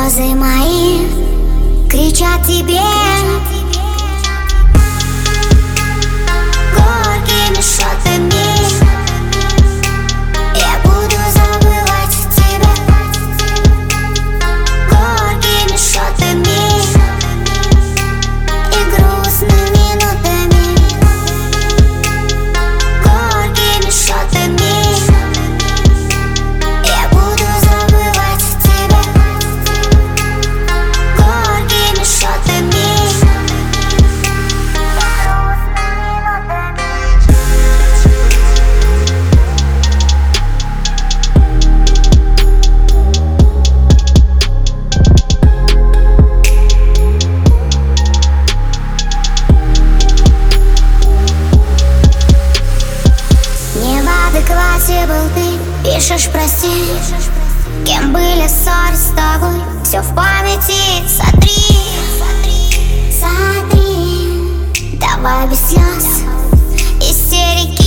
Слезы мои кричат тебе горькими шотами. Я буду забывать тебя горькими шотами и грустными минутами, горькими шотами. Я буду забывать тебя горькими шотами. Не в адеквате был ты, пишешь прости. Кем были ссоры с тобой, все в памяти сотри. Давай без слез, истерики.